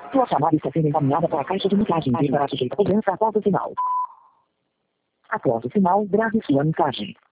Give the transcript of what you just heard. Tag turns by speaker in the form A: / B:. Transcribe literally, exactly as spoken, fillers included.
A: Sua chamada está sendo encaminhada para a caixa de mensagem e estará sujeita a cobrança após o sinal. Após o sinal, grave sua mensagem.